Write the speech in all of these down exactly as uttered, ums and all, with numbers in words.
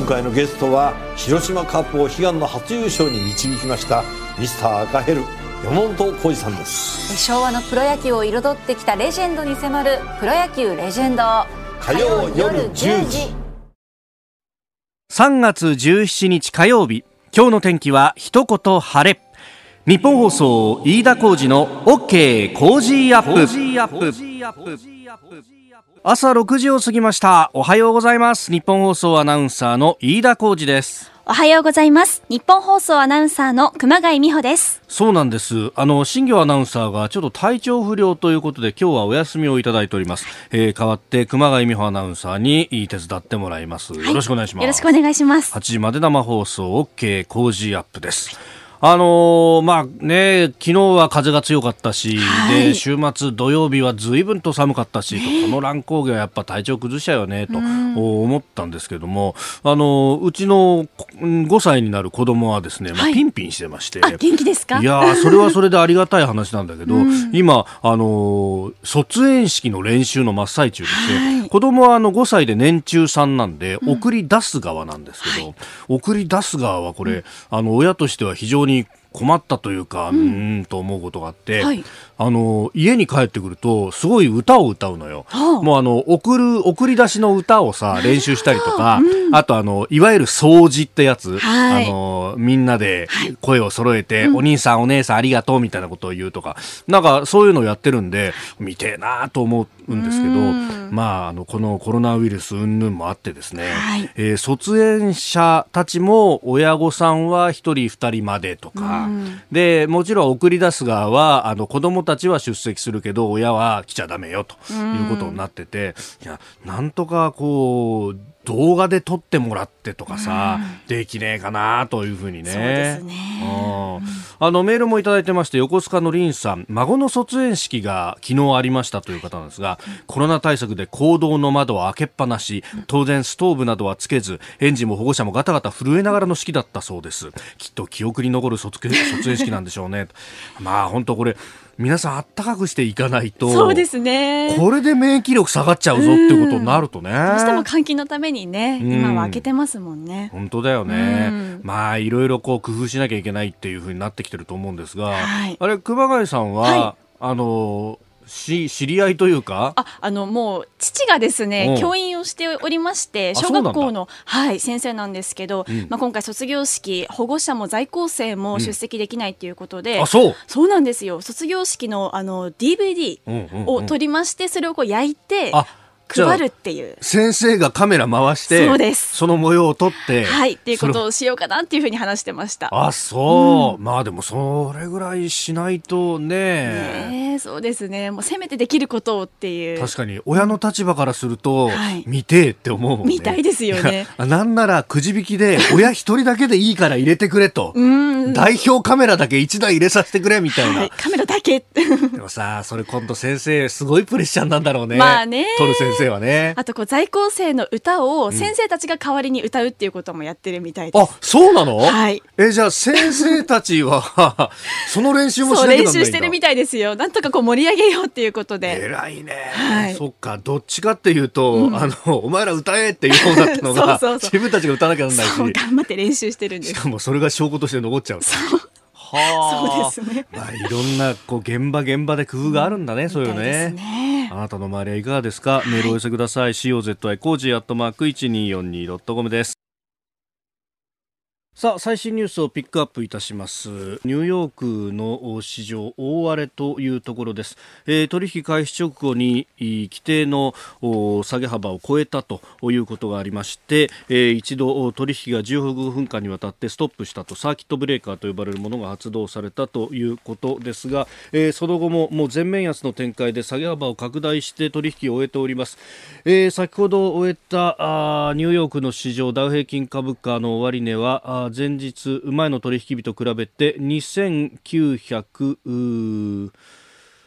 回のゲストは広島カップを悲願の初優勝に導きましたミスター赤ヘル山本浩二さんです。 昭和のプロ野球を彩ってきたレジェンドに迫るプロ野球レジェンド、 火曜夜じゅうじ。 さんがつじゅうしちにち火曜日、今日の天気は一言晴れ。日本放送飯田浩司の OK コージーアップ。朝ろくじを過ぎました。おはようございます。日本放送アナウンサーの飯田浩司です。 おはようございます。日本放送アナウンサーの熊谷美穂です。 そうなんです。あの新業アナウンサーがちょっと体調不良ということで今日はお休みをいただいております。えー、代わって熊谷美穂アナウンサーに手伝ってもらいます。よろしくお願いします。 よろしくお願いします。 はちじまで生放送 OK コージーアップです。あのー、まあね、昨日は風が強かったし、はい、で週末土曜日は随分と寒かったし、ね、この乱高下はやっぱ体調崩しちゃうよねと思ったんですけども、あのー、うちのごさいになる子供はですね、まあ、ピンピンしてまして、 はい、あ、元気ですか？ いやそれはそれでありがたい話なんだけど今、あのー、卒園式の練習の真っ最中でして、はい、子供はあのごさいで年中さんなんで、うん、送り出す側なんですけど、はい、送り出す側はこれ、うん、あの親としては非常に困ったというか、うん、うーんと思うことがあって、はい、あの家に帰ってくるとすごい歌を歌うのよ、はあ、もうあの送る送り出しの歌をさ練習したりとか、うん、あとあのいわゆる掃除ってやつ、はい、あのみんなで声を揃えて、はい、お兄さんお姉さんありがとうみたいなことを言うとか、なんかそういうのをやってるんで見てえなと思うんですけど、まあ、あのこのコロナウイルス云々もあってですね、はい、えー、卒園者たちも親御さんはひとりふたりまでとかで、もちろん送り出す側はあの子供たちは出席するけど親は来ちゃダメよということになってて、いやなんとかこう動画で撮ってもらってとかさ、うん、できねえかなというふうにね。 そうですね、 うん、あのメールもいただいてまして、横須賀のリンさん、孫の卒園式が昨日ありましたという方なんですが、うん、コロナ対策で公道の窓は開けっぱなし、当然ストーブなどはつけず、園児も保護者もガタガタ震えながらの式だったそうです。きっと記憶に残る 卒, 卒園式なんでしょうねまあ本当これ皆さんあったかくしていかないと、 そうですね、 これで免疫力下がっちゃうぞっていうことになるとね、 どうしても換気のためにね、今は開けてますもんね。 本当だよね。まあいろいろこう工夫しなきゃいけないっていう風になってきてると思うんですが、はい、あれ熊谷さんは、はい、あのし知り合いというか、 あ、あのもう父がですね、教員をしておりまして、小学校の、はい、先生なんですけど、うん、まあ、今回卒業式保護者も在校生も出席できないということで、うん、あ、そうそうなんですよ。卒業式の、あの ディーブイディー を取りまして、それをこう焼いて配るっていう。 先生がカメラ回して、そうです、その模様を撮って、 はい、っていうことをしようかなっていうふうに話してました。 あ、そう、うん、まあでもそれぐらいしないと ね, ねそうですね、もうせめてできることをっていう。 確かに親の立場からすると、うん、はい、見てって思うもんね。 見たいですよね。 なんならくじ引きで親一人だけでいいから入れてくれとうん代表カメラだけ一台入れさせてくれみたいな、はい、 カメラだけでもさ、それ今度先生すごいプレッシャーなんだろうね。 まあね、 撮る先生はね。 あとこう在校生の歌を先生たちが代わりに歌うっていうこともやってるみたいです。 あ、そうなの？ はい。 え、じゃあ先生たちはその練習もしなきゃなんないんだ。 そう、練習してるみたいですよ。なんとかこう盛り上げようっていうことで。 偉いね、はい、そっか、どっちかっていうと、うん、あのお前ら歌えっていう方だったのがそうそうそう、自分たちが歌わなきゃなんないし、 そう頑張って練習してるんです。 しかもそれが証拠として残っちゃう。 そうはあ、そうですね、 まあ、いろんなこう現場現場で工夫があるんだね、うん、そういうのね。あなたの周りはいかがですか？はい、メールをお寄せください。 シーオーゼットアイ コージーアットマーク いちにーよんにードットコム です。さあ、最新ニュースをピックアップいたします。ニューヨークの市場大荒れというところです。えー、取引開始直後に規定の下げ幅を超えたということがありまして、えー、一度取引がじゅうごふんかんにわたってストップしたと、サーキットブレーカーと呼ばれるものが発動されたということですが、えー、その後ももう全面安の展開で下げ幅を拡大して取引を終えております。えー、先ほど終えたあニューヨークの市場ダウ平均株価の終値は前日前の取引日と比べてにせんきゅうひゃく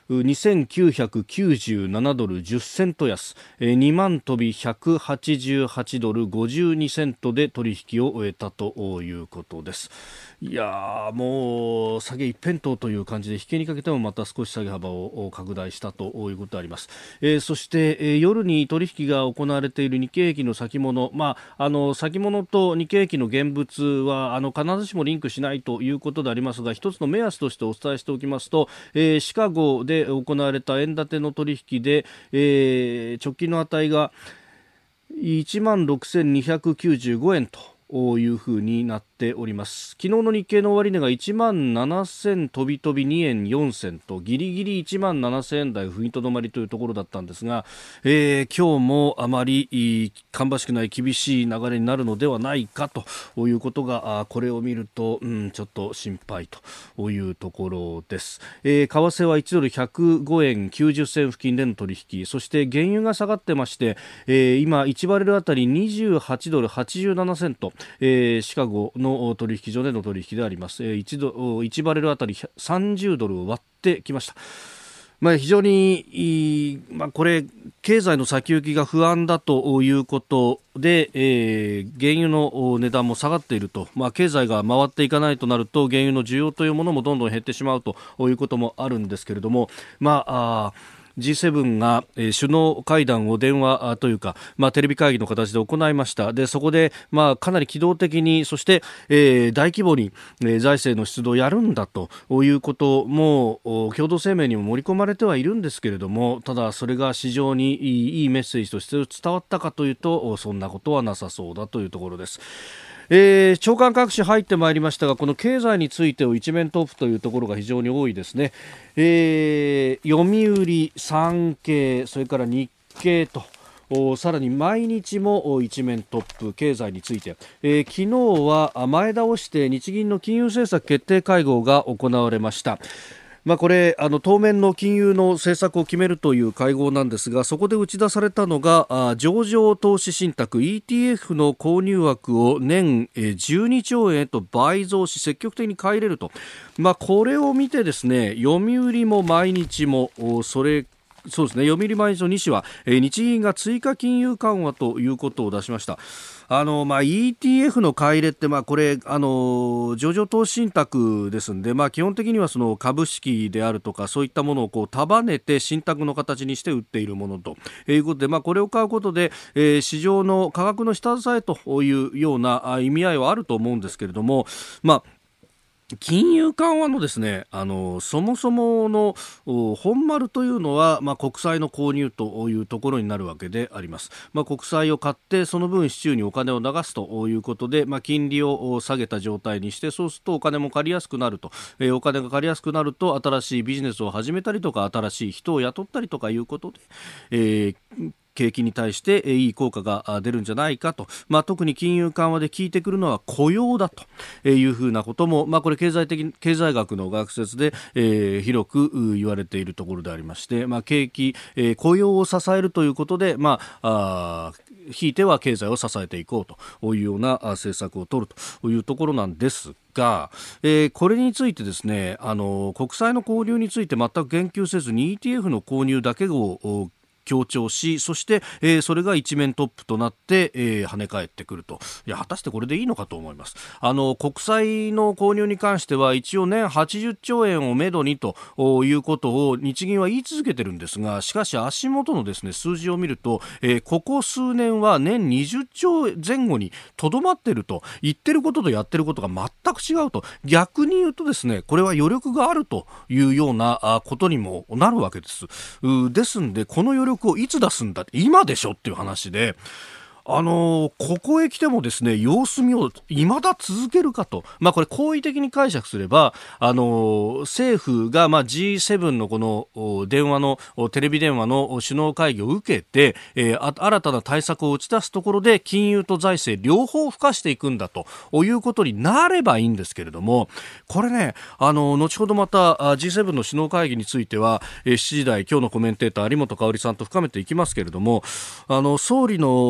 にせんきゅうひゃくきゅうじゅうななドルじゅっセント安、にまん飛びひゃくはちじゅうはちドルごじゅうにセントで取引を終えたということです。いやー、もう下げ一辺倒という感じで、引けにかけてもまた少し下げ幅を拡大したということであります。えー、そして、えー、夜に取引が行われている日経平均の先物、まあ、あの先物と日経平均の現物はあの必ずしもリンクしないということでありますが、一つの目安としてお伝えしておきますと、えー、シカゴで行われた円建ての取引で、えー、直近の値がいちまんろくせんにひゃくきゅうじゅうごえんというふうになっております。昨日の日経の終値がいちまんななせん飛び飛びにえんよんせんと、ギリギリいちまんななせんえん台踏みとどまりというところだったんですが、えー、今日もあまり芳しくない厳しい流れになるのではないかということが、これを見ると、うん、ちょっと心配というところです。えー、為替はいちドルひゃくごえんきゅうじゅっせん付近での取引、そして原油が下がってまして、えー、今いちバレルあたりにじゅうはちドルはちじゅうななセント、えー、シカゴの取引所での取引であります。えー、1, ドいちバレルあたりさんじゅうドルを割ってきました。まあ、非常に、まあ、これ経済の先行きが不安だということで、えー、原油の値段も下がっていると、まあ、経済が回っていかないとなると原油の需要というものもどんどん減ってしまうということもあるんですけれども、まああジーセブン が、えー、首脳会談を電話というか、まあ、テレビ会議の形で行いました。でそこで、まあ、かなり機動的に、そして、えー、大規模に、えー、財政の出動をやるんだということも共同声明にも盛り込まれてはいるんですけれども、ただそれが市場にいい、いいメッセージとして伝わったかというと、そんなことはなさそうだというところです。えー、長官各紙入ってまいりましたが、この経済についてを一面トップというところが非常に多いですね。えー、読売、産経、それから日経とさらに毎日も一面トップ、経済について、えー、昨日は前倒して日銀の金融政策決定会合が行われました。まあ、これあの当面の金融の政策を決めるという会合なんですが、そこで打ち出されたのがあ上場投資信託 イーティーエフ の購入枠を年じゅうにちょうえんへと倍増し、積極的に買い入れると、まあ、これを見てですね、読売も毎日もそれそうですね、読売毎日のに紙は、えー、日銀が追加金融緩和ということを出しました。あの、まあ、イーティーエフ の買い入れって、まあ、これあの上場投資信託ですんで、まあ、基本的にはその株式であるとかそういったものをこう束ねて信託の形にして売っているものということで、まあ、これを買うことで、えー、市場の価格の下支えというような意味合いはあると思うんですけれども、まあ金融緩和のですね、あのそもそもの本丸というのは、まあ、国債の購入というところになるわけであります。まあ、国債を買ってその分市中にお金を流すということで、まあ、金利を下げた状態にして、そうするとお金も借りやすくなると、えー、お金が借りやすくなると新しいビジネスを始めたりとか新しい人を雇ったりとかいうことで、えー景気に対していい効果が出るんじゃないかと、まあ、特に金融緩和で効いてくるのは雇用だというふうなことも、まあ、これ経済的経済学の学説で、えー、広く言われているところでありまして、まあ、景気、えー、雇用を支えるということで、まあ、あひいては経済を支えていこうというような政策を取るというところなんですが、えー、これについてですね、あの国債の購入について全く言及せずに イーティーエフ の購入だけを強調し、そして、えー、それが一面トップとなって、えー、跳ね返ってくると。いや、果たしてこれでいいのかと思います。あの国債の購入に関しては一応年はちじゅっちょうえんをめどにということを日銀は言い続けてるんですが、しかし足元のですね数字を見ると、えー、ここ数年は年にじゅっちょうぜん後にとどまっていると、言ってることとやってることが全く違うと、逆に言うとですね、これは余力があるというようなことにもなるわけです。ですんで、この余力をいつ出すんだ、今でしょっていう話で、あのー、ここへ来てもですね、様子見を未だ続けるかと、まあ、これ好意的に解釈すれば、あのー、政府が、まあ、ジーセブン のこの電話のテレビ電話の首脳会議を受けて、えー、新たな対策を打ち出すところで金融と財政両方付加していくんだということになればいいんですけれども、これね、あのー、後ほどまた ジーセブン の首脳会議については、えー、しちじ台今日のコメンテーター有本香里さんと深めていきますけれども、あの総理のお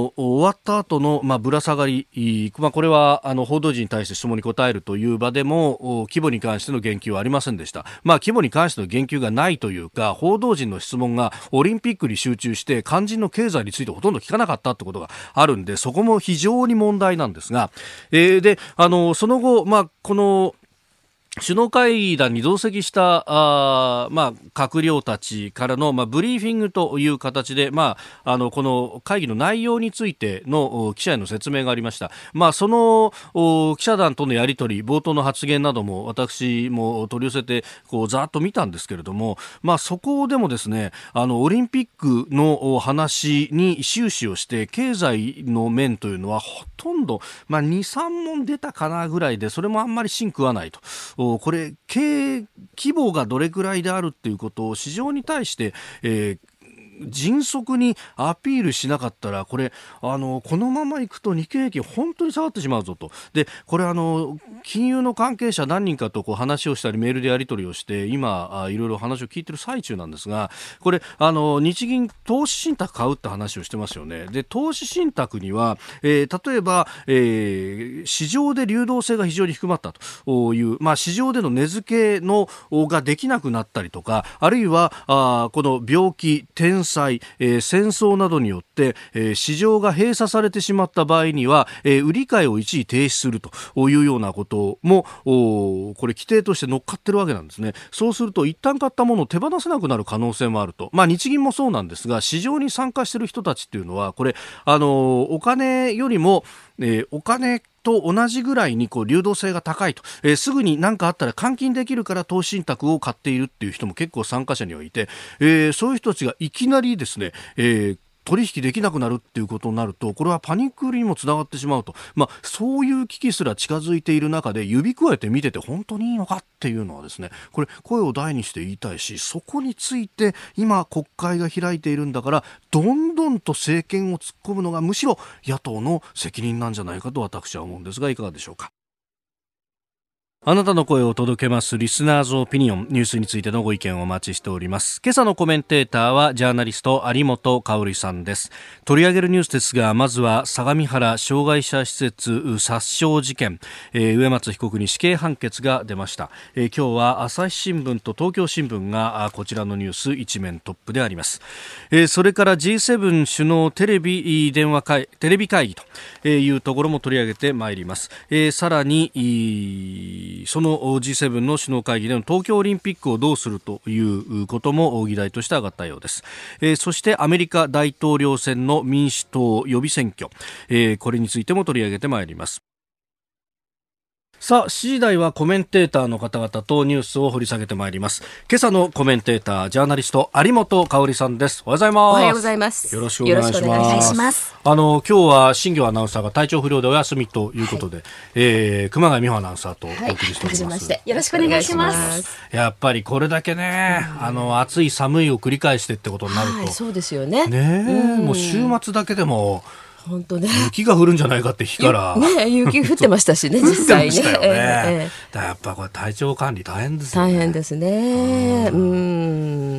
わった後の、まあ、ぶら下がり、まあ、これはあの報道陣に対して質問に答えるという場でも規模に関しての言及はありませんでした。まあ、規模に関しての言及がないというか、報道陣の質問がオリンピックに集中して肝心の経済についてほとんど聞かなかったってことがあるんで、そこも非常に問題なんですが、えー、であのその後、まあ、この首脳会談に同席したあ、まあ、閣僚たちからの、まあ、ブリーフィングという形で、まあ、あのこの会議の内容についての記者への説明がありました。まあ、その記者団とのやり取り、冒頭の発言なども私も取り寄せてこうざっと見たんですけれども、まあ、そこでもですね、あのオリンピックの話に終始をして経済の面というのはほとんど、まあ、にさん問出たかなぐらいで、それもあんまり芯食わないと。これ経規模がどれくらいであるっていうことを市場に対して、えー迅速にアピールしなかったら、これあのこのままいくと日経平均本当に下がってしまうぞと。でこれあの金融の関係者何人かとこう話をしたりメールでやり取りをして今いろいろ話を聞いてる最中なんですが、これあの日銀投資信託買うって話をしてますよね。で投資信託には、えー、例えば、えー、市場で流動性が非常に低まったという、まあ、市場での値付けのができなくなったりとか、あるいはあこの病気天災、えー、戦争などによって、えー、市場が閉鎖されてしまった場合には、えー、売り買いを一時停止するというようなこともこれ規定として乗っかってるわけなんですね。そうすると一旦買ったものを手放せなくなる可能性もあると。まあ、日銀もそうなんですが、市場に参加している人たちっていうのはこれあのお金よりも、えー、お金と同じぐらいにこう流動性が高いと、えー、すぐに何かあったら換金できるから投資信託を買っているっていう人も結構参加者にはいて、えー、そういう人たちがいきなりですね、えー取引できなくなるっていうことになると、これはパニック売りにもつながってしまうと、まあ、そういう危機すら近づいている中で指くわえて見てて本当にいいのかっていうのはですね、これ声を大にして言いたいし、そこについて今国会が開いているんだから、どんどんと政権を突っ込むのがむしろ野党の責任なんじゃないかと私は思うんですが、いかがでしょうか。あなたの声を届けますリスナーズオピニオン、ニュースについてのご意見をお待ちしております。今朝のコメンテーターはジャーナリスト有本香里さんです。取り上げるニュースですが、まずは相模原障害者施設殺傷事件、えー、植松被告に死刑判決が出ました。えー、今日は朝日新聞と東京新聞がこちらのニュース一面トップであります。えー、それから ジーセブン 首脳テレビ電話会テレビ会議というところも取り上げてまいります。えー、さらにその ジーセブン の首脳会議での東京オリンピックをどうするということも議題として上がったようです。えー、そしてアメリカ大統領選の民主党予備選挙、えー、これについても取り上げてまいります。さあ、しちじ台はコメンテーターの方々とニュースを掘り下げてまいります。今朝のコメンテーター、ジャーナリスト有本香里さんです。おはようございます。 おはようございます。 よろしくお願いします。よろしくお願いします。あの今日は新業アナウンサーが体調不良でお休みということで、はい、えー、熊谷美穂アナウンサーとお送りしております。はい、 よろしくお願いします。 やっぱりこれだけね、うん、あの暑い寒いを繰り返してってことになると、 はい、そうですよね。 ね、うん、もう週末だけでも。 本当ね、 雪が降るんじゃないかって日から、 ね、雪降ってましたしね実際ね。 降ってましたよね。えー、だやっぱこれ体調管理大変ですよね。 大変ですね。うん、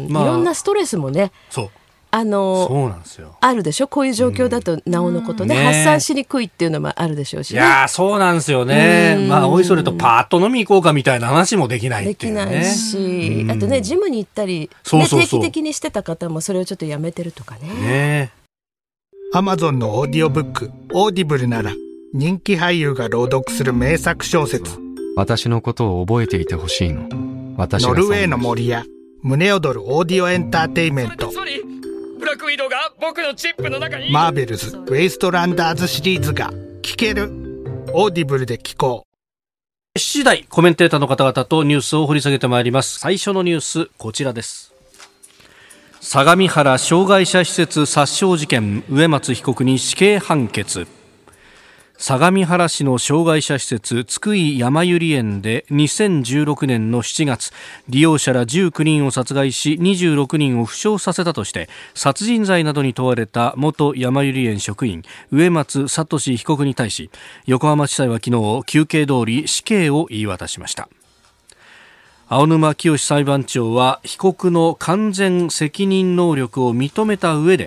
まあ、いろんなストレスもね、 そうあのそうなんですよ。 あるでしょ。こういう状況だとなおのことね、うん、発散しにくいっていうのもあるでしょうし、ね、 いやそうなんですよね。まあおいそれとパーッと飲み行こうかみたいな話もできないっていうね。 できないし、あとねジムに行ったり、ね、 そうそうそう、 定期的にしてた方もそれをちょっとやめてるとかね。 ねアマゾンのオーディオブックオーディブルなら人気俳優が朗読する名作小説。 私のことを覚えていてほしいの。私がノルウェーの森や胸躍るオーディオエンターテイメント。 ブラックウィドウが僕のチップの中に。 マーベルズウェイストランダーズシリーズが聞ける。オーディブルで聞こう。 しちじ台コメンテーターの方々とニュースを掘り下げてまいります。最初のニュースこちらです。相模原障害者施設殺傷事件、植松被告に死刑判決。相模原市の障害者施設津久井やまゆり園でにせんじゅうろくねんのしちがつ、利用者らじゅうきゅうにんを殺害しにじゅうろくにんを負傷させたとして殺人罪などに問われた元やまゆり園職員植松聖被告に対し、横浜地裁は昨日求刑通り死刑を言い渡しました。青沼清裁判長は被告の完全責任能力を認めた上で、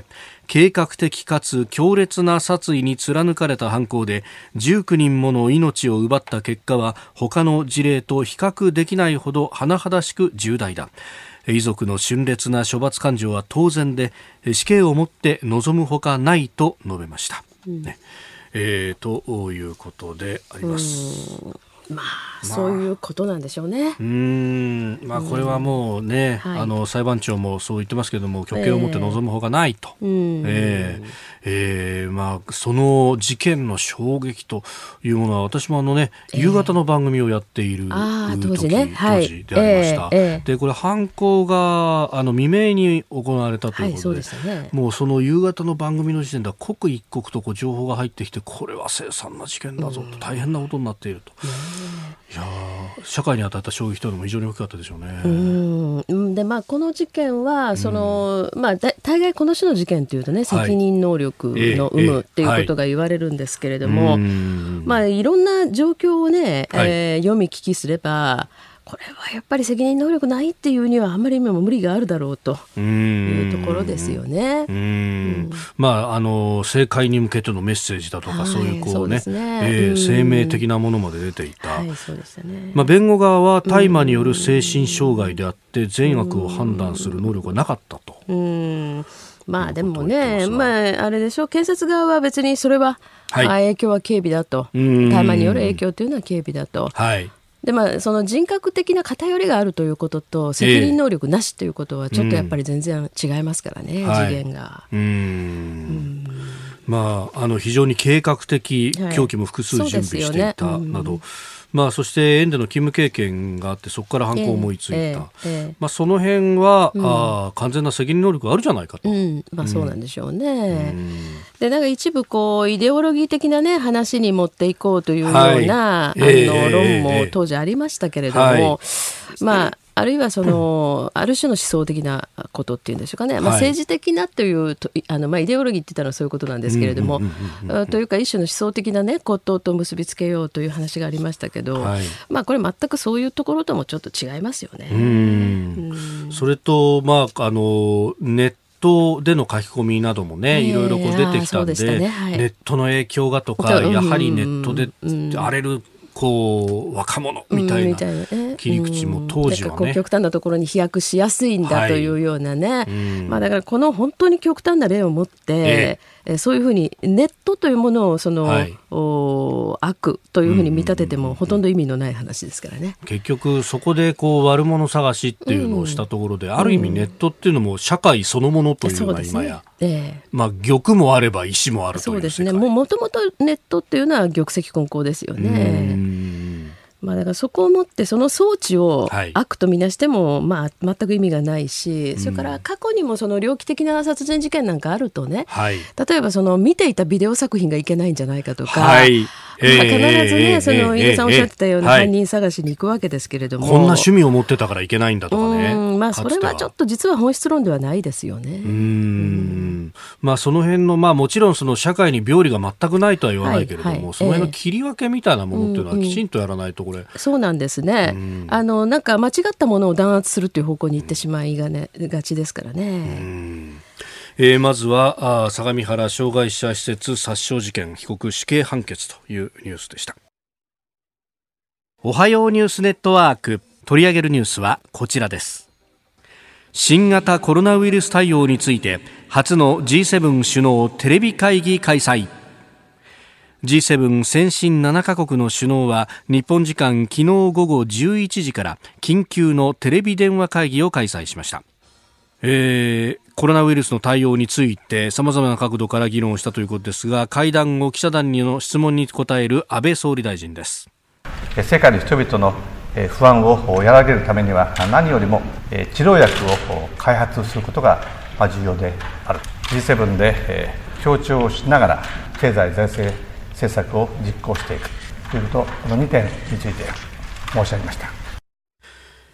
計画的かつ強烈な殺意に貫かれた犯行でじゅうきゅうにんもの命を奪った結果は他の事例と比較できないほど甚だしく重大だ。遺族の峻烈な処罰感情は当然で死刑をもって望むほかないと述べました、うんねえー、ということであります。 まあ、そういうことなんでしょうね。 うーん、まあ、これはもうね、うん、あの裁判長もそう言ってますけども、極刑をもって望むほかないと、えーえーえーまあ、その事件の衝撃というものは私もあの、ね、夕方の番組をやっている時、当時ね、当時でありました、はいえー、でこれ犯行があの未明に行われたということで、はい、そうでしたね、もうその夕方の番組の時点では刻一刻とこう情報が入ってきて、これは凄惨な事件だぞと、大変なことになっていると、いや社会に与えた衝撃というのも非常に大きかったでしょうね。 うんで、まあ、この事件はその、うんまあ、大概この種の事件というとね、責任能力の有無っていうことが言われるんですけれども、はいえーえーまあ、いろんな状況をね、はいえー、読み聞きすれば、これはやっぱり責任能力ないっていうにはあんまり今も無理があるだろうというところですよね。 うんうん、まあ、あの政界に向けてのメッセージだとか、はい、そういうこうね、そうですね、えー、声明的なものまで出ていた、はい、そうでしたね。まあ、弁護側は大麻による精神障害であって善悪を判断する能力はなかったと。 うんまあでもね、まあ、あれでしょう、検察側は別にそれは、はい、影響は軽微だと、大麻による影響というのは軽微だと、はいでまあ、その人格的な偏りがあるということと責任能力なしということはちょっとやっぱり全然違いますからね、えー、次元が、はい、うーんうんまあ、あの非常に計画的、凶器も複数準備していたなど、はいまあ、そして園での勤務経験があってそこから犯行を思いついた、えーえーえーまあ、その辺は、うん、あ完全な責任能力があるじゃないかと、 うんまあ、そうなんでしょうね、うん、でなんか一部こうイデオロギー的な、ね、話に持っていこうというような、はい、あの、えー、論も当時ありましたけれども、はいまああるいはそのある種の思想的なことっていうんでしょうかね、まあ、政治的なというとあの、まあ、イデオロギーって言ったのはそういうことなんですけれども、というか一種の思想的な、ね、ことと結びつけようという話がありましたけど、はいまあ、これ全くそういうところともちょっと違いますよね。うんうんそれと、まあ、あのネットでの書き込みなどもね、いろいろこう出てきたんで、ねはい、ネットの影響がとか、やはりネットで荒れるこう若者みたいな切り口も当時はね、うん、 極端なところに飛躍しやすいんだというようなね、はいうんまあ、だからこの本当に極端な例を持って、えー、そういうふうにネットというものをその、はい、お悪というふうに見立ててもほとんど意味のない話ですからね。 結局そこでこう悪者探しっていうのをしたところで、うん、ある意味ネットっていうのも社会そのものというのが今や、うんえーまあ、玉もあれば石もあるという世界。そうですね。もともとネットっていうのは玉石混交ですよね。うんまあ、だからそこをもってその装置を悪とみなしても、まあ、全く意味がないし、それから過去にもその猟奇的な殺人事件なんかあるとね、はい、例えばその見ていたビデオ作品がいけないんじゃないかとか、はいまあ、必ずね、えー、その井出さんおっしゃってたような犯人探しに行くわけですけれども、 こんな趣味を持ってたからいけないんだとかね、 うんまあ、それはちょっと実は本質論ではないですよね。 うんうんまあ、その辺の、まあ、もちろんその社会に病理が全くないとは言わないけれども、はいはい、その辺の切り分けみたいなものっていうのはきちんとやらないとこれ、うんうん、そうなんですね、うん、あのなんか間違ったものを弾圧するという方向に行ってしまいが、ね、がちですからね。うんえー、まずはあ相模原障害者施設殺傷事件、被告死刑判決というニュースでした。おはようニュースネットワーク、取り上げるニュースはこちらです。新型コロナウイルス対応について初の ジーセブン 首脳テレビ会議開催。 ジーセブン 先進ななカ国の首脳は日本時間昨日午後じゅういちじから緊急のテレビ電話会議を開催しました。えー、コロナウイルスの対応について様々な角度から議論をしたということですが、会談後記者団の質問に答える安倍総理大臣です。 世界の人々の不安を和らげるためには何よりも治療薬を開発することが重要である。 ジーセブン で協調をしながら経済財政政策を実行していくということ、このにてんについて申し上げました。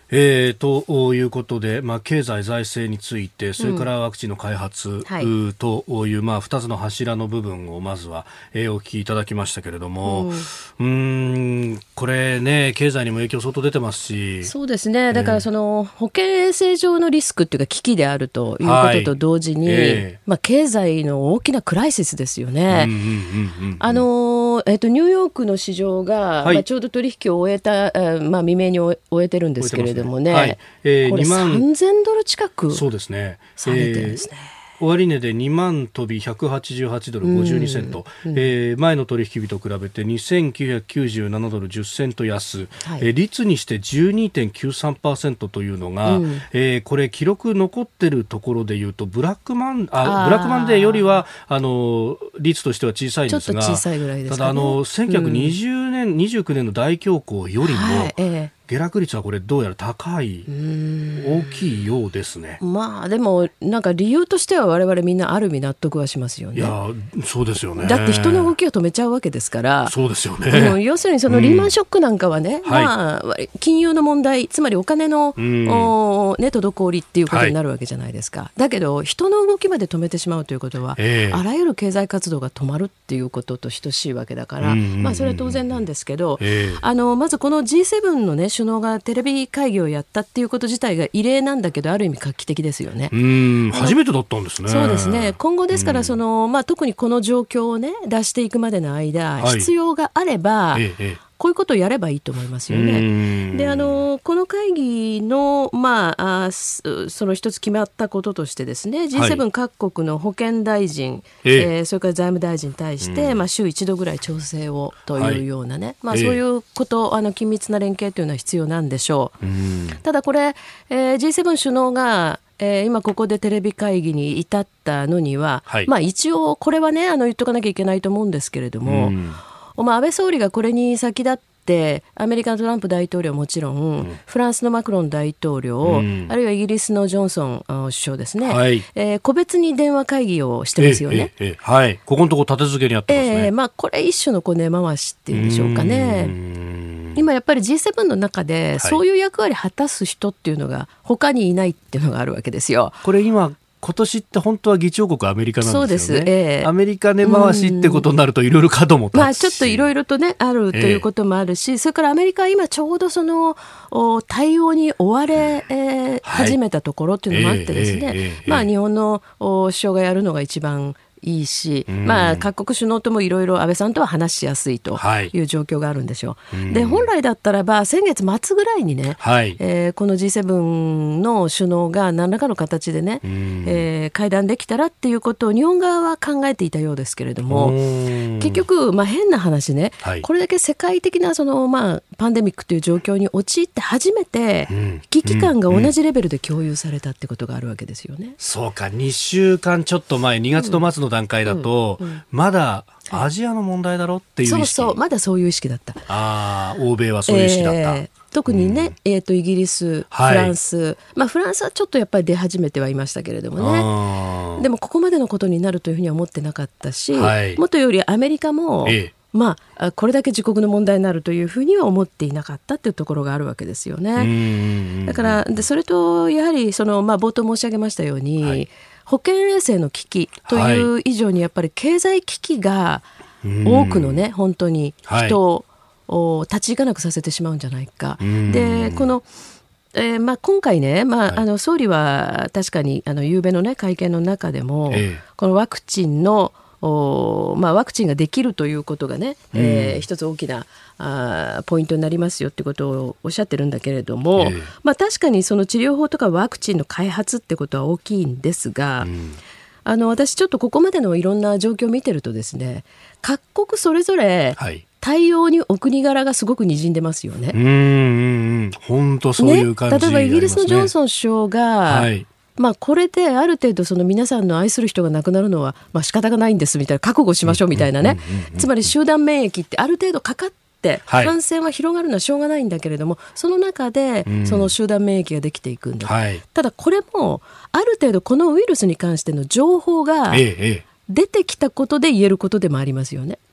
えー、ということで、まあ、経済財政についてそれからワクチンの開発、うんはい、という、まあ、ふたつの柱の部分をまずは、えー、お聞きいただきましたけれども、うん、うーんこれね経済にも影響相当出てますし。 そうですね。だからその、えー、保健衛生上のリスクというか危機であるということと同時に、はいえーまあ、経済の大きなクライシスですよね。あの、えー、とニューヨークの市場が、はいまあ、ちょうど取引を終えた、まあ、未明に終えてるんですけれどもでもね、はいえー、これさんぜんドル近くそうですね下げてるんですね、えー終値でにまん飛びひゃくはちじゅうはちドルごじゅうにセント、うんうんえー、前の取引日と比べてにせんきゅうひゃくきゅうじゅうななドルじゅっセント安、はいえー、率にして じゅうにてんきゅうさんパーセント というのが、うんえー、これ記録残ってるところでいうとブラックマンあブラックマンデーよりはあの率としては小さいんですが、 ちょっと小さいぐらいですかね。 ただあのせんきゅうひゃくにじゅうねん、うん、にじゅうきゅうねんの大恐慌よりも、はいえー下落率はこれどうやら高い大きいようですね。 まあでもなんか理由としては我々みんなある意味納得はしますよね。 いやそうですよね。 だって人の動きを止めちゃうわけですから。 そうですよね。 要するにそのリーマンショックなんかはね、うんまあ、金融の問題つまりお金の、うん、おね滞りっていうことになるわけじゃないですか、はい、だけど人の動きまで止めてしまうということは、えー、あらゆる経済活動が止まるっていうことと等しいわけだから、うんうんうん、まあそれは当然なんですけど、えー、あのまずこの ジーセブン のね首脳がテレビ会議をやったっていうこと自体が異例なんだけどある意味画期的ですよね。 うん初めてだったんですね。 そうですね。今後ですからその、まあ、特にこの状況をね出していくまでの間、はい、必要があれば、ええこういうことをやればいいと思いますよね。であのこの会議の、まあ、あその一つ決まったこととしてですね ジーセブン 各国の保健大臣、はいええー、それから財務大臣に対して、まあ、週一度ぐらい調整をというようなね、はいまあ、そういうこと、あの緊密な連携というのは必要なんでしょう。ただこれ、えー、ジーセブン 首脳がえー、今ここでテレビ会議に至ったのには、はいまあ、一応これはねあの言っとかなきゃいけないと思うんですけれども、まあ、安倍総理がこれに先立ってアメリカのトランプ大統領はもちろん、うん、フランスのマクロン大統領、うん、あるいはイギリスのジョンソン首相ですね、はいえー、個別に電話会議をしてますよね。 ええええはい、ここのところ立て続けにやってますね。 えーまあ、これ一種のこう根回しっていうんでしょうかね。今やっぱり ジーセブン の中でそういう役割を果たす人っていうのが他にいないっていうのがあるわけですよ。 これ今今年って本当は議長国アメリカなんですよね。 そうです、えー、 アメリカ根回しってことになるといろいろ角も立つし、 まあ、ちょっといろいろとねあるということもあるし、えー、それからアメリカは今ちょうどその対応に追われ、えー、始めたところっていうのもあってですね、えーえーえーまあ、日本の首相がやるのが一番いいし、まあ、各国首脳ともいろいろ安倍さんとは話しやすいという状況があるんでしょう、はい、で本来だったらば先月末ぐらいにね、はいえー、この ジーセブン の首脳が何らかの形でね、えー、会談できたらっていうことを日本側は考えていたようですけれども結局、まあ、変な話ね、はい、これだけ世界的なその、まあ、パンデミックという状況に陥って初めて危機感が同じレベルで共有されたってことがあるわけですよね、うんうん、 そうかにしゅうかんちょっと前にがつの末の段階だと、うんうん、まだアジアの問題だろっていう意識、 そうそうまだそういう意識だった。 あ欧米はそういう意識だった、えー、 特にね、うんえー、とイギリス、フランス、はいまあ、フランスはちょっとやっぱり出始めてはいましたけれどもね、でもここまでのことになるというふうには思ってなかったし、はい、もっとよりアメリカも、えーまあ、これだけ自国の問題になるというふうには思っていなかったというところがあるわけですよね。だからでそれとやはりその、まあ、冒頭申し上げましたように、はい、保健衛生の危機という以上にやっぱり経済危機が多くのね本当に人を立ち行かなくさせてしまうんじゃないか。でこのえーまあ、今回ね、まあはい、あの総理は確かにあの夕べの、ね、会見の中でも、ええ、このワクチンのおまあ、ワクチンができるということがね、うんえー、一つ大きなあポイントになりますよってことをおっしゃってるんだけれども、えーまあ、確かにその治療法とかワクチンの開発ってことは大きいんですが、うん、あの私ちょっとここまでのいろんな状況を見てるとですね各国それぞれ、はい対応にお国柄がすごく滲んでますよね。 うんうん本当そういう感じ、ね、 例えばイギリスのジョンソン首相が、はいまあ、これである程度その皆さんの愛する人が亡くなるのはまあ仕方がないんですみたいな覚悟しましょうみたいなねつまり集団免疫ってある程度かかって感染は広がるのはしょうがないんだけれども、はい、その中でその集団免疫ができていくんだ、はい、ただこれもある程度このウイルスに関しての情報が出てきたことで言えることでもありますよね。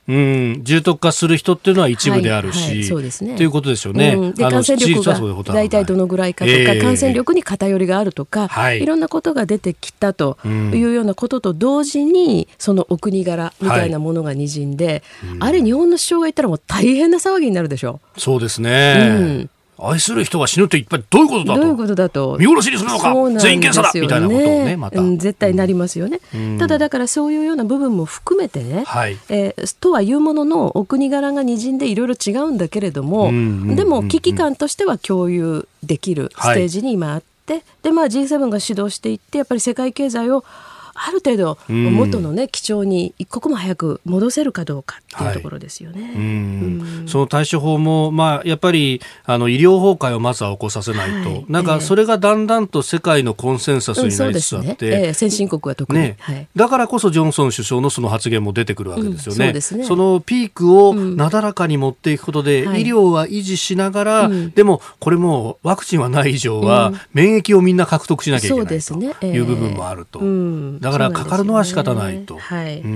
うん、重篤化する人っていうのは一部であるし、はいはい、そうですね、ということですよね、うん、 で感染力が大体どのぐらいかとか、えー、感染力に偏りがあるとか、はい、いろんなことが出てきたというようなことと同時に、そのお国柄みたいなものがにじんで、はい、あれ日本の首相が言ったらもう大変な騒ぎになるでしょ。 そうですね、うん愛する人が死ぬって一体どういうことだと、 どういうことだと見殺しにするのか、全員検査だみたいなことをね、また、 うん、絶対なりますよね、うん、ただだからそういうような部分も含めてね、はいえー、とはいうもののお国柄がにじんでいろいろ違うんだけれども、うんうんうんうん、でも危機感としては共有できるステージに今あって、はい、でまあ、ジーセブン が主導していってやっぱり世界経済をある程度元の、ね、基調に一刻も早く戻せるかどうかっていうところですよね、はい、うんうんその対処法も、まあ、やっぱりあの医療崩壊をまずは起こさせないと、はい、なんかそれがだんだんと世界のコンセンサスになりつつあって、うんそうですねえー、 先進国は特に、ねはい、 だからこそジョンソン首相のその発言も出てくるわけですよね、うん そうですね、そのピークをなだらかに持っていくことで、うん、医療は維持しながら、はい、でもこれもワクチンはない以上は、うん、免疫をみんな獲得しなきゃいけないという部分もあると、えーうん、だからかかるのは仕方ないと、はい、うん、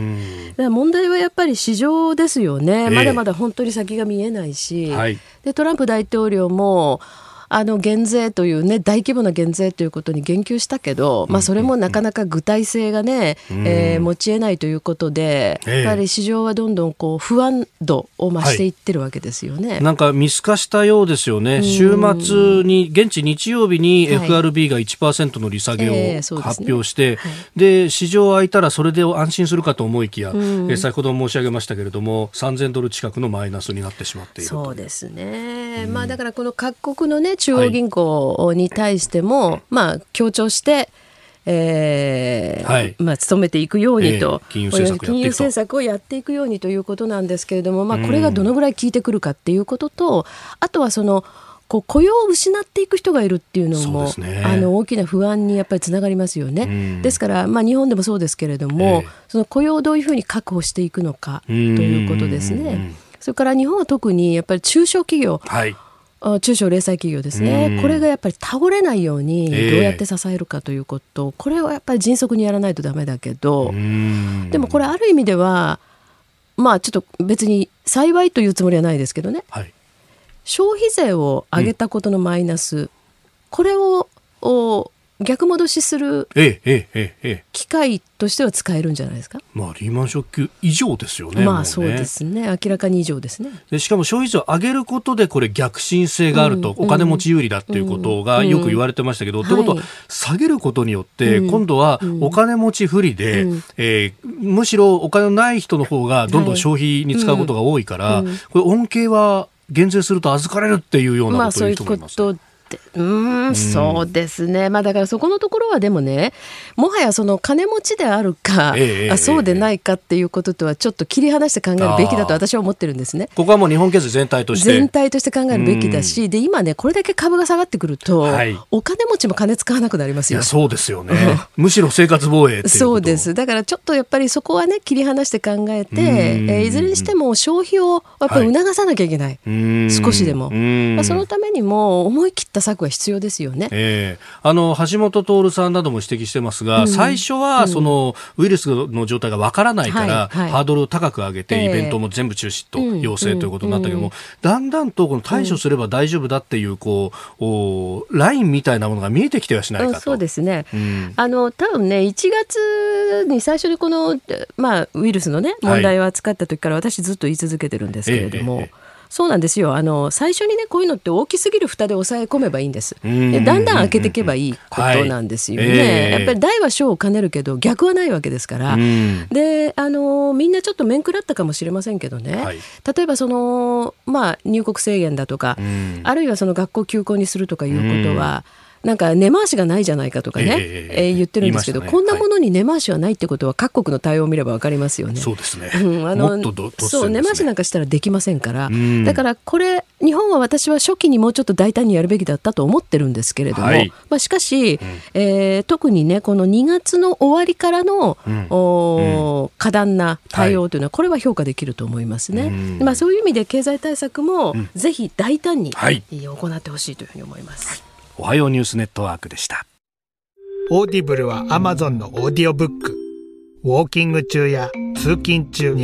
だから問題はやっぱり市場ですよね、えー、まだまだ本当に先が見えないし、はい、でトランプ大統領もあの減税という、ね、大規模な減税ということに言及したけど、まあ、それもなかなか具体性が、ねうんえー、持ち得ないということで、えー、やっぱり市場はどんどんこう不安度を増していってるわけですよね、 はい、なんか見透かしたようですよね。週末に現地日曜日に エフアールビー が いちパーセント の利下げを発表して、はいえー で, ねはい、で市場開いたらそれで安心するかと思いきや、えー、先ほど申し上げましたけれどもさんぜんドル近くのマイナスになってしまっていると。 そうですね、まあ、だからこの各国の、ね、中央銀行に対しても、はいまあ、強調して、えーはいまあ、努めていくようにと、 えー、金融政策金融政策をやっていくようにということなんですけれども、まあ、これがどのぐらい効いてくるかっていうことと、あとはそのこう雇用を失っていく人がいるっていうのも、ね、あの大きな不安にやっぱりつながりますよね。ですから、まあ、日本でもそうですけれども、えー、その雇用をどういうふうに確保していくのかということですね。それから日本は特にやっぱり中小企業、はい中小零細企業ですね、これがやっぱり倒れないようにどうやって支えるかということ、えー、これはやっぱり迅速にやらないとダメだけど、でもこれある意味ではまあちょっと別に幸いというつもりはないですけどね、はい、消費税を上げたことのマイナス、うん、これを逆戻しする機会としては使えるんじゃないですか。 まあ、リーマンショック以上ですよね。 まあそうですね、明らかに以上ですね。 でしかも消費税を上げることでこれ逆進性があると、うん、お金持ち有利だっていうことがよく言われてましたけど、うん、ということは、はい、下げることによって今度はお金持ち不利で、うんえー、むしろお金のない人の方がどんどん消費に使うことが多いから、はいうん、これ恩恵は減税すると預かれるっていうようなことを言う人もいますね。まあそういうことうん、うん、そうですね、まあ、だからそこのところはでもね、もはやその金持ちであるか、えー、あそうでないかっていうこととはちょっと切り離して考えるべきだと私は思ってるんですね。 ここはもう日本経済全体として全体として考えるべきだし、で今ねこれだけ株が下がってくると、はい、お金持ちも金使わなくなりますよ。 いやそうですよねむしろ生活防衛っていうこと。 そうです。だからちょっとやっぱりそこはね切り離して考えて、えー、いずれにしても消費をやっぱり促さなきゃいけない、はい、少しでも、まあ、そのためにも思い切った策は必要ですよね。 えー、あの橋本徹さんなども指摘してますが、うん、最初はそのウイルスの状態がわからないから、はいはい、ハードルを高く上げて、えー、イベントも全部中止と、うん、要請ということになったけども、うん、だんだんとこの対処すれば大丈夫だっていう、こうおラインみたいなものが見えてきてはしないかと、うん、そうですね、うん、 あの多分ねいちがつに最初にこの、まあ、ウイルスの、ね、問題を扱った時から私ずっと言い続けてるんですけれども、えーえーえーそうなんですよ。あの最初にねこういうのって大きすぎる蓋で抑え込めばいいんです。でだんだん開けていけばいいことなんですよね、はいえー、やっぱり大は小を兼ねるけど逆はないわけですから、であのみんなちょっと面食らったかもしれませんけどね、はい、例えばその、まあ、入国制限だとか、あるいはその学校休校にするとかいうことはなんか根回しがないじゃないかとかね、えーえー、言ってるんですけど、ね、こんなものに根回しはないってことは各国の対応を見れば分かりますよね。 そうですね、 うん、あのもっとどっとそう根回しなんかしたらできませんから、だからこれ日本は私は初期にもうちょっと大胆にやるべきだったと思ってるんですけれども、はい、まあ、しかし、うんえー、特にねこのにがつの終わりからの、うんおうん、過断な対応というのはこれは評価できると思いますね、はいまあ、そういう意味で経済対策もぜひ大胆に、はい、行ってほしいというふうに思います、はい。 おはようニュースネットワークでした。 オーディブルは Amazon のオーディオブック、ウォーキング中や通勤中にも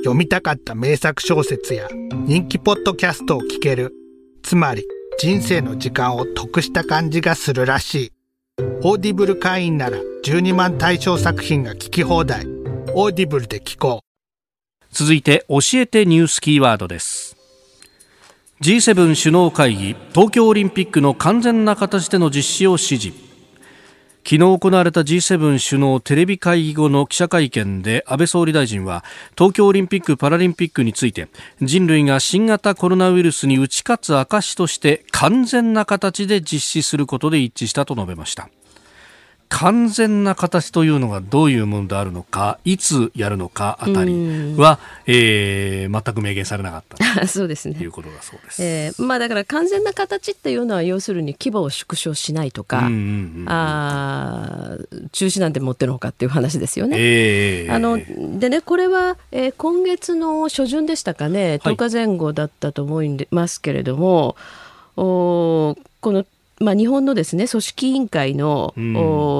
読みたかった名作小説や人気ポッドキャストを聞ける。つまり人生の時間を得した感じがするらしい。オーディブル会員ならじゅうにまん対象作品が聞き放題。オーディブルで聞こう。 続いて教えてニュースキーワードです。 ジーセブン 首脳会議、東京オリンピックの完全な形での実施を指示。昨日行われた ジーセブン 首脳テレビ会議後の記者会見で安倍総理大臣は東京オリンピック・パラリンピックについて人類が新型コロナウイルスに打ち勝つ証として完全な形で実施することで一致したと述べました。完全な形というのがどういうものであるのか、いつやるのかあたりは、えー、全く明言されなかったそうですね、 ということだそうです。 えーまあ、だから完全な形っていうのは要するに規模を縮小しないとか、うんうんうんうん、あ中止なんて持ってるのかっていう話ですよね。えー、あのでねこれは、えー、今月の初旬でしたかね、とおかぜん後だったと思いますけれども、はい、おこのまあ、日本のですね組織委員会の、うん、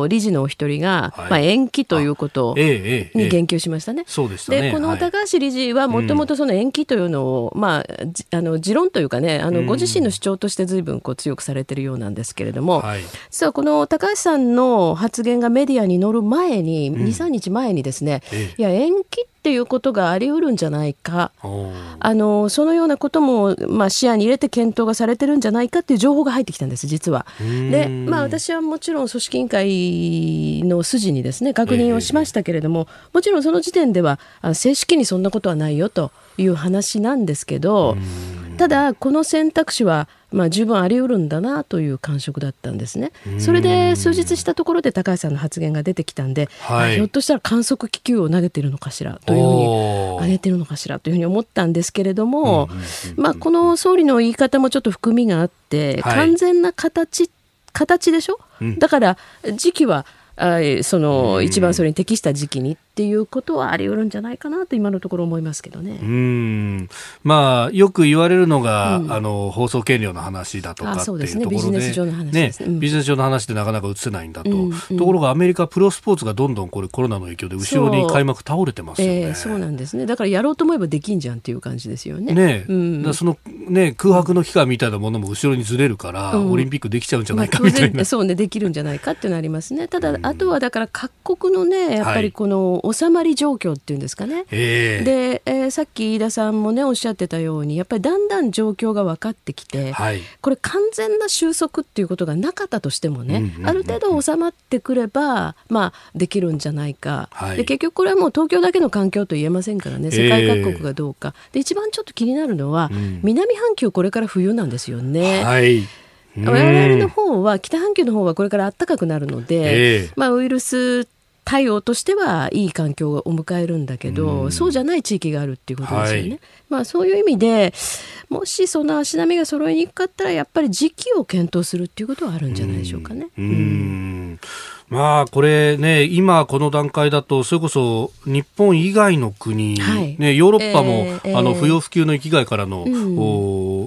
理事のお一人が、はいまあ、延期ということに言及しましたね。 そうでしたね。 でこの高橋理事はもともとその延期というのを、うんまあ、あの持論というかねあのご自身の主張として随分こう強くされているようなんですけれども、はい、実はこの高橋さんの発言がメディアに載る前に、うん、にさんにちまえにですね、いや延期っていうことがあり得るんじゃないか、あのそのようなことも、まあ、視野に入れて検討がされてるんじゃないかっていう情報が入ってきたんです実は。で、まあ、私はもちろん組織委員会の筋にですね確認をしましたけれども、えー、もちろんその時点では正式にそんなことはないよという話なんですけど、ただこの選択肢はまあ、十分あり得るんだなという感触だったんですね。それで数日したところで高橋さんの発言が出てきたんで、はい、ひょっとしたら観測気球を投げているのかしらというふうに上げているのかしらというふうに思ったんですけれども、まあ、この総理の言い方もちょっと含みがあって、はい、完全な形形でしょ、うん、だから時期はあその一番それに適した時期にっていうことはあり得るんじゃないかなと今のところ思いますけどね。 うーん、まあ、よく言われるのが、うん、あの放送権料の話だとかっていうところで、ね、ビジネス上の話ですね、うん、ビジネス上の話でなかなか映せないんだと、うんうん、ところがアメリカプロスポーツがどんどんこれコロナの影響で後ろに開幕倒れてますよね。そう、えー、そうなんですね。だからやろうと思えばできんじゃんっていう感じですよね。ね、うん、だそのね空白の期間みたいなものも後ろにずれるから、うん、オリンピックできちゃうんじゃないかみたいな、まあ、 そうねできるんじゃないかっていうのありますね。ただ、うん、あとはだから各国のねやっぱりこの収まり状況っていうんですかね、はい、えーでえー、さっき飯田さんもねおっしゃってたようにやっぱりだんだん状況が分かってきて、はい、これ完全な収束っていうことがなかったとしてもね、うんうんうん、ある程度収まってくれば、まあ、できるんじゃないか、はい、で結局これはもう東京だけの環境と言えませんからね世界各国がどうか、えー、で一番ちょっと気になるのは、うん、南半球これから冬なんですよね、はい我々の方は北半球の方はこれから暖かくなるので、えーまあ、ウイルス対応としてはいい環境を迎えるんだけど、うん、そうじゃない地域があるっていうことですよね、はいまあ、そういう意味でもしその足並みが揃いにくかったらやっぱり時期を検討するっていうことはあるんじゃないでしょうかね。うんうんまあこれね今この段階だとそれこそ日本以外の国、はいね、ヨーロッパも、えー、あの不要不急の域外からの、うん、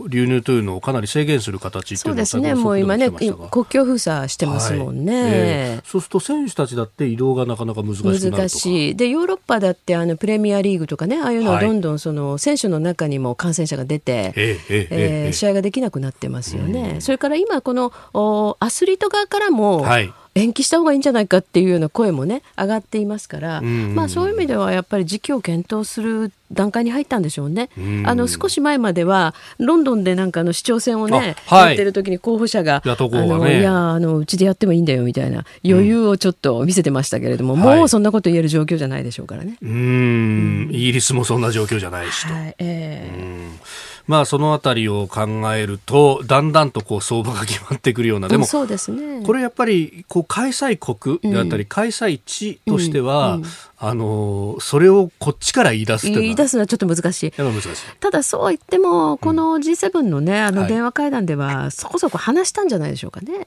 流入というのをかなり制限する形っていうのをそうですねもう今ね国境封鎖してますもんね、はいえー、そうすると選手たちだって移動がなかなか難しくなるとか難しいでヨーロッパだってあのプレミアリーグとかねああいうのはどんどんその選手の中にも感染者が出て、えーえーえー、試合ができなくなってますよね、うん、それから今このアスリート側からも、はい延期した方がいいんじゃないかっていうような声もね上がっていますから、うんまあ、そういう意味ではやっぱり時期を検討する段階に入ったんでしょうね、うん、あの少し前まではロンドンでなんかの市長選をね、はい、やってる時に候補者がいや、ね、 あのいやあのうちでやってもいいんだよみたいな余裕をちょっと見せてましたけれども、うん、もうそんなこと言える状況じゃないでしょうからね、 はい、うーん、うん、イギリスもそんな状況じゃないしと、はいえーうんまあ、そのあたりを考えるとだんだんとこう相場が決まってくるようなでも、 そうですね、 これやっぱりこう開催国であったり、うん、開催地としては、うんうん、あのそれをこっちから言い出すっていうのは言い出すのはちょっと難しい。 やっぱ難しい。 ただそう言ってもこの ジーセブン のね、うん、あの電話会談ではそこそこ話したんじゃないでしょうかね。 う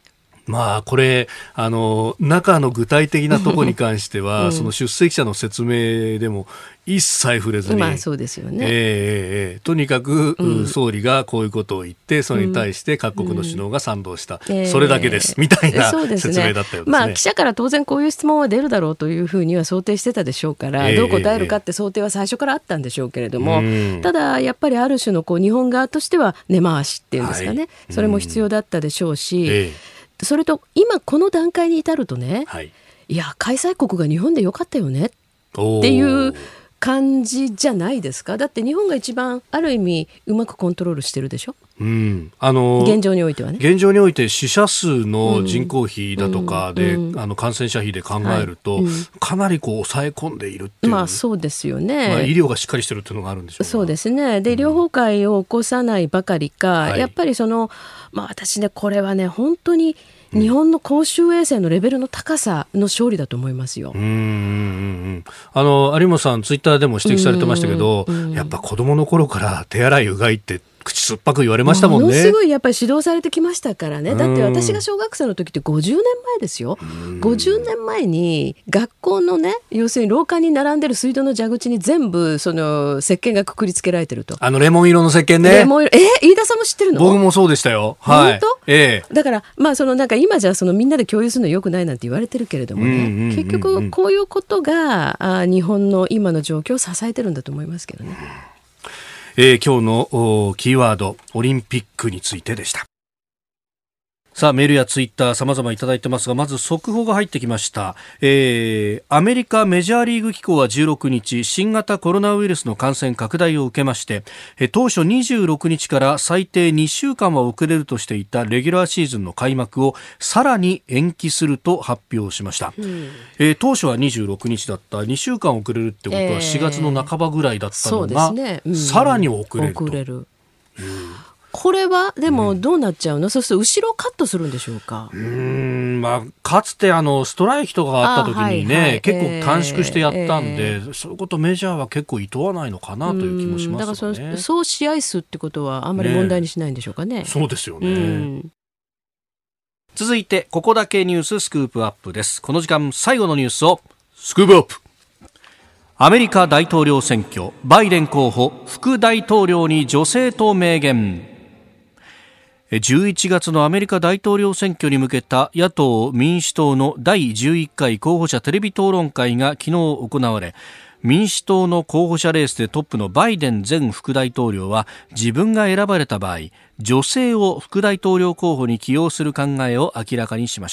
まあこれあの中の具体的なところに関しては、うん、その出席者の説明でも一切触れずに、 まあそうですよね、 えーえー、とにかく、うん、総理がこういうことを言ってそれに対して各国の首脳が賛同した、うん、それだけです、えー、みたいな説明だったようですね。 まあ記者から当然こういう質問は出るだろうというふうには想定してたでしょうから、えー、どう答えるかって想定は最初からあったんでしょうけれども、えー、ただやっぱりある種のこう日本側としては根回しっていうんですかね、はい、それも必要だったでしょうし、えー、それと今この段階に至るとね、はい、いや開催国が日本でよかったよねっていう感じじゃないですか。だって日本が一番ある意味うまくコントロールしてるでしょ、うん、あの現状においてはね。 現状において死者数の人口比だとかで、うんうん、あの感染者比で考えると、はいうん、かなりこう抑え込んでいるっていう、 まあそうですよね、 まあ、医療がしっかりしてるっていうのがあるんでしょうか。 そうですね。で医療崩壊を起こさないばかりか、うん、やっぱりその、まあ、私ねこれはね本当に日本の公衆衛生のレベルの高さの勝利だと思いますよ。 うんうんうん、あの有本さんツイッターでも指摘されてましたけど、うんうん、やっぱ子供の頃から手洗いうがいって口酸っぱく言われましたもんね。 ものすごいやっぱり指導されてきましたからね。だって私が小学生の時ってごじゅうねんまえですよ。ごじゅうねんまえに学校のね要するに廊下に並んでる水道の蛇口に全部その石鹸がくくりつけられてると。 あのレモン色の石鹸ね。 レモン色。え飯田さんも知ってるの？ 僕もそうでしたよ。はい、 本当？ええ、だからまあそのなんか今じゃそのみんなで共有するのよくないなんて言われてるけれどもね、うんうんうんうん、結局こういうことがあ日本の今の状況を支えてるんだと思いますけどね。 えー、今日のキーワードオリンピックについてでした。さあメールやツイッター様々いただいてますが、まず速報が入ってきました、えー、アメリカメジャーリーグ機構はじゅうろくにち新型コロナウイルスの感染拡大を受けまして、えー、当初にじゅうろくにちから最低にしゅうかんは遅れるとしていたレギュラーシーズンの開幕をさらに延期すると発表しました、うんえー、当初はにじゅうろくにちだったにしゅうかん遅れるってことはしがつの半ばぐらいだったのが、えーねうん、さらに遅れると。遅れる、うんこれはでもどうなっちゃうの、うん、そうすると後ろカットするんでしょうか。 うーん、まあ、かつてあのストライキとかがあった時にね、はいはい、結構短縮してやったんで、えー、そういうことメジャーは結構厭わないのかなという気もしますよね。だからそのそう試合数ってことはあんまり問題にしないんでしょうかね。 ねそうですよね、うん、続いてここだけニューススクープアップです。この時間最後のニュースをスクープアップ。アメリカ大統領選挙、バイデン候補副大統領に女性と明言。じゅういちがつのアメリカ大統領選挙に向けた野党民主党のだいじゅういっかい候補者テレビ討論会が昨日行われ、民主党の候補者レースでトップのバイデン前副大統領は自分が選ばれた場合、女性を副大統領候補に起用する考えを明らかにしました。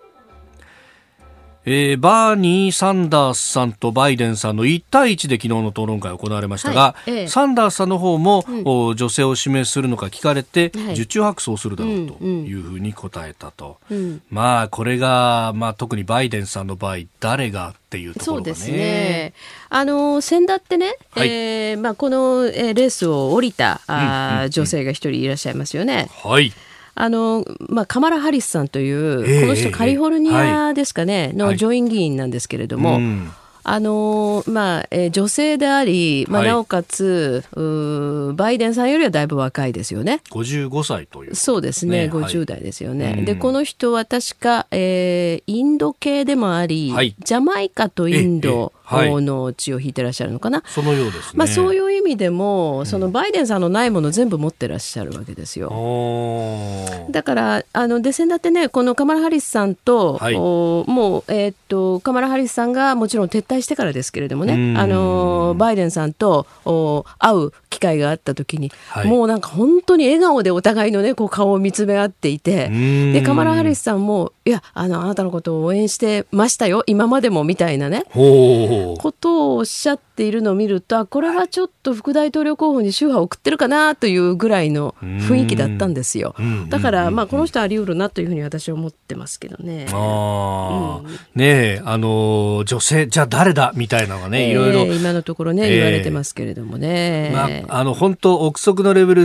えー、バーニー・サンダースさんとバイデンさんのいちたいいちで昨日の討論会が行われましたが、はいええ、サンダースさんの方も、うん、女性を指名するのか聞かれて、はい、受注白送するだろうというふうに答えたと、うんうん、まあこれが、まあ、特にバイデンさんの場合誰がっていうところがね。 そうですね。あの先だってね、はいえーまあ、この、えー、レースを降りたあ、うんうんうん、女性が一人いらっしゃいますよね。 はいあのまあ、カマラ・ハリスさんという、えー、この人カリフォルニアですかね、はい、の上院議員なんですけれども、はいうんあのまあえー、女性であり、まあ、なおかつ、はい、バイデンさんよりはだいぶ若いですよね。 ごじゅうごさいという。 そうですね、ごじゅう代ですよね、はい、でこの人は確か、えー、インド系でもあり、はい、ジャマイカとインドの血を引いてらっしゃるのかな、 そのようですね。 まあ、そういう意味でもそのバイデンさんのないもの全部持ってらっしゃるわけですよ、うん、だからあので先だってねこのカマラ・ハリスさんと、はい、おもう、えー、っとカマラ・ハリスさんがもちろん撤退してからですけれどもね、あのバイデンさんと会う機会があった時に、はい、もうなんか本当に笑顔でお互いの、ね、こう顔を見つめ合っていて、でカマラ・ハリスさんもいや あのあなたのことを応援してましたよ今までもみたいなねことをおっしゃっているのを見ると、これはちょっと副大統領候補に秋波を送ってるかなというぐらいの雰囲気だったんですよ。だから、まあ、この人はあり得るなというふうに私は思ってますけどね。 あ、うん、ねえ、あの女性じゃあ誰だみたいなのがね、えー、いろいろ今のところね、えー、言われてますけれどもね、 まあ、あの本当憶測のレベルで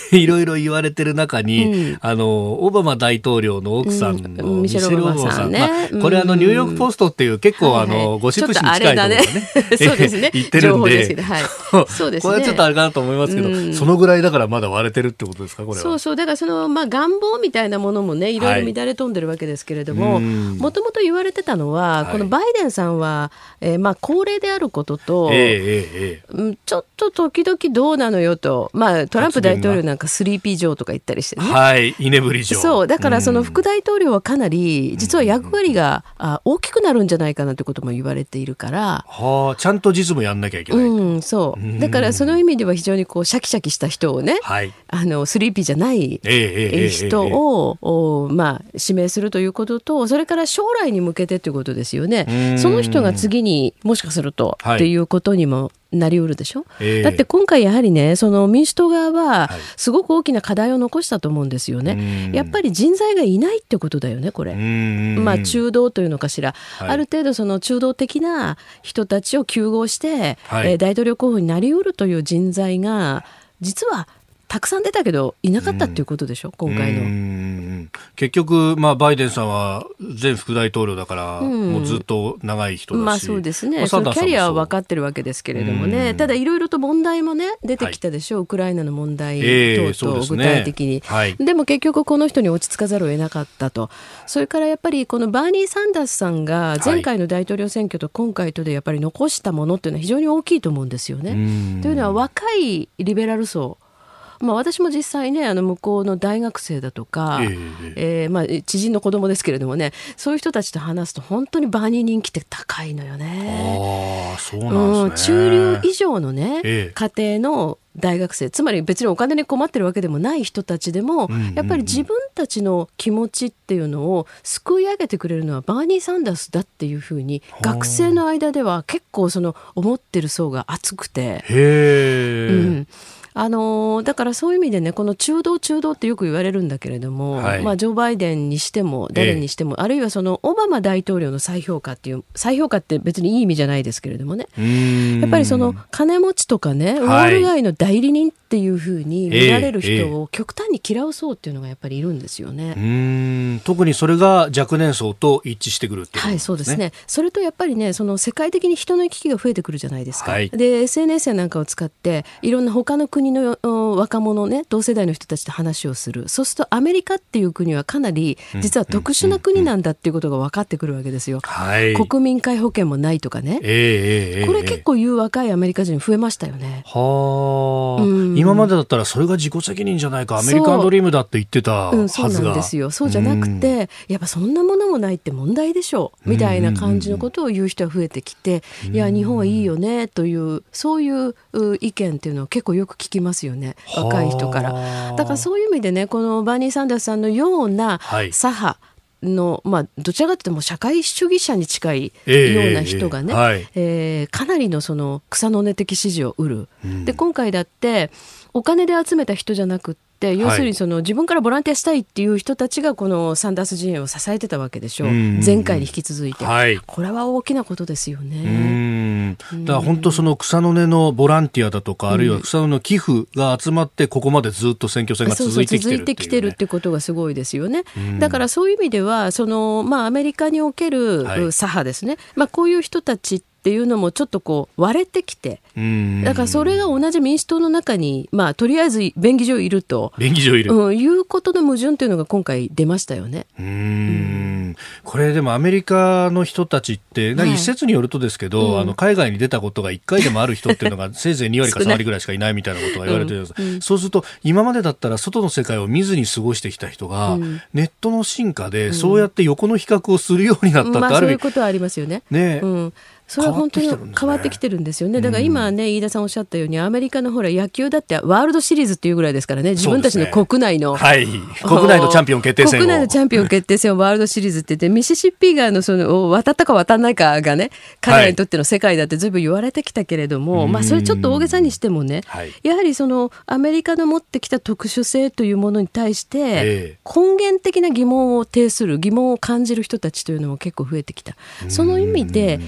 いろいろ言われてる中に、うん、あのオバマ大統領の奥さんの、うん、ミシェル・オバマさんね、まあ、これあのニューヨークポストっていう結構、うん、あのゴシップ誌に近いところでね、 そうですね、 言ってるんで、 ではい、そうですね、 これはちょっとあれかなと思いますけど、うん、そのぐらいだからまだ割れてるってことですか、これは。 そうそう、だからその、まあ、願望みたいなものもね、いろいろ乱れ飛んでるわけですけれども、もともと言われてたのは、はい、このバイデンさんは、えーまあ、高齢であることと、えーえー、ちょっと時々どうなのよと、まあ、トランプ大統領なんかスリーピー嬢とか言ったりしてね、 はい、居眠り嬢。 そうだからその副大統領はかなり実は役割が大きくなるんじゃないかなということも言われているから、 はあ、ちゃんと実務やんなきゃいけない、 うん、そうだからその意味では非常にこうシャキシャキした人をね、はい、あのスリーピーじゃない人を、まあ、指名するということと、それから将来に向けてということですよね。その人が次にもしかすると、はい、っていうことにもなりうるでしょ、えー、だって今回やはりね、その民主党側はすごく大きな課題を残したと思うんですよね、はい、やっぱり人材がいないってことだよね、これ。まあ中道というのかしら、はい、ある程度その中道的な人たちを糾合して、はい、えー、大統領候補になりうるという人材が実はたくさん出たけどいなかったっていうことでしょ、うん、今回の。 うん結局、まあ、バイデンさんは前副大統領だから、うん、もうずっと長い人だし、 まあそうですね、まあ、そのキャリアは分かってるわけですけれどもね、ただいろいろと問題もね出てきたでしょ、はい、ウクライナの問題等々、具体的に、えー で, ねはい、でも結局この人に落ち着かざるを得なかったと。それからやっぱりこのバーニー・サンダースさんが前回の大統領選挙と今回とでやっぱり残したものっていうのは非常に大きいと思うんですよね。というのは若いリベラル層、まあ、私も実際ね、あの向こうの大学生だとか、えーえーまあ、知人の子供ですけれどもね、そういう人たちと話すと本当にバーニー人気って高いのよね。 あ、そうなんですね。 うん、中流以上のね、えー、家庭の大学生、つまり別にお金に困ってるわけでもない人たちでも、うんうんうん、やっぱり自分たちの気持ちっていうのをすくい上げてくれるのはバーニー・サンダースだっていうふうに学生の間では結構その思ってる層が厚くて、 へー、 うんあのー、だからそういう意味でね、この中道中道ってよく言われるんだけれども、はい、まあ、ジョー・バイデンにしても誰にしても、えー、あるいはそのオバマ大統領の再評価っていう、再評価って別にいい意味じゃないですけれどもね、やっぱりその金持ちとかね、ウォール街の代理人っていうふうに見られる人を極端に嫌う層っていうのがやっぱりいるんですよね。 うーん、特にそれが若年層と一致してくるっていうことですね。はい、 そうですね。それとやっぱりね、その世界的に人の行き来が増えてくるじゃないですか、はい、で エスエヌエス やなんかを使っていろんな他の国の若者ね、同世代の人たちと話をする。そうするとアメリカっていう国はかなり実は特殊な国なんだっていうことが分かってくるわけですよ、はい、国民皆保険もないとかね、えーえー、これ結構言う若いアメリカ人増えましたよね。 はあ、うん、今までだったらそれが自己責任じゃないか、アメリカンドリームだって言ってたはずが、うん、そうなんですよ。そうじゃなくて、うん、やっぱそんなものもないって問題でしょみたいな感じのことを言う人が増えてきて、いや日本はいいよねというそういう意見っていうのを結構よく聞きますよね、若い人から。だからそういう意味でね、このバーニー・サンダースさんのような左派の、まあ、どちらかというともう社会主義者に近いような人がね、えーはいえー、かなりのその草の根的支持を得る、うん、で今回だってお金で集めた人じゃなくって要するにその自分からボランティアしたいっていう人たちがこのサンダース陣営を支えてたわけでしょう、前回に引き続いて、はい、これは大きなことですよね。うん、だから本当その草の根のボランティアだとか、うん、あるいは草の根の寄付が集まってここまでずっと選挙戦が続いてきてるっていうね、そうそう続いてきてるってことがすごいですよね。だからそういう意味ではその、まあ、アメリカにおける左派ですね、はい、まあ、こういう人たちっていうのもちょっとこう割れてきて、だからそれが同じ民主党の中に、まあ、とりあえず便宜上いると便宜上いる、 うん、いうことの矛盾というのが今回出ましたよね。 うーん、うん、これでもアメリカの人たちってなんか一説によるとですけど、はい、あの海外に出たことがいっかいでもある人っていうのがせいぜいにわりかさんわりぐらいしかいないみたいなことが言われてるんです、うんうん、そうすると今までだったら外の世界を見ずに過ごしてきた人が、うん、ネットの進化でそうやって横の比較をするようになったって、 うん、 ある意味、 まあ、そういうことはありますよね。 ね、 うん、それは本当に変わってきてるんですよね。だから今ね、飯田さんおっしゃったようにアメリカのほら野球だってワールドシリーズっていうぐらいですからね、自分たちの国内の、 ね、はい、国内のチャンピオン決定戦を国内のチャンピオン決定戦をワールドシリーズって言ってミシシッピ川のその渡ったか渡らないかがね、彼らにとっての世界だってずいぶん言われてきたけれども、はい、まあ、それちょっと大げさにしてもね、はい、やはりそのアメリカの持ってきた特殊性というものに対して根源的な疑問を呈する疑問を感じる人たちというのも結構増えてきた。その意味で、まあ、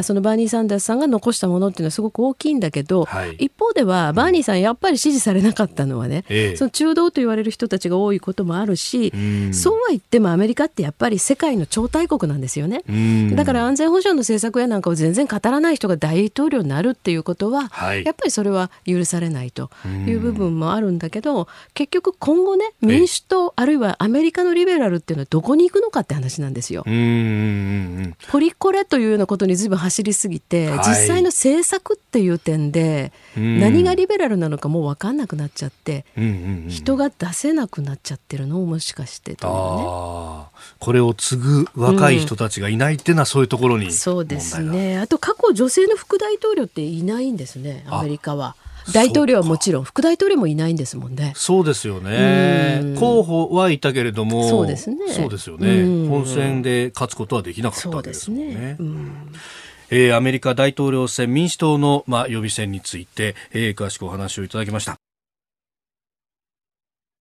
そのバーニー・サンダースさんが残したものっていうのはすごく大きいんだけど、はい、一方ではバーニーさんやっぱり支持されなかったのはね、ええ、その中道と言われる人たちが多いこともあるし、うん、そうは言ってもアメリカってやっぱり世界の超大国なんですよね、うん、だから安全保障の政策やなんかを全然語らない人が大統領になるっていうことは、はい、やっぱりそれは許されないという部分もあるんだけど、結局今後ね、民主党あるいはアメリカのリベラルっていうのはどこに行くのかって話なんですよ。うん、ポリコレというようなことに随分走りすぎて、はい、実際の政策っていう点で何がリベラルなのかもう分かんなくなっちゃって、うんうんうん、人が出せなくなっちゃってるのをもしかしてというね、あ、 これを継ぐ若い人たちがいないっていうのはそういうところに、うん、 そうですね。あと過去女性の副大統領っていないんですね、アメリカは。大統領はもちろん副大統領もいないんですもんね。 そうですよね。候補はいたけれども、 そうですね。 そうですよね。本選で勝つことはできなかったわけですもんね。そうですね。うん、えー、アメリカ大統領選民主党の、まあ、予備選について、えー、詳しくお話をいただきました。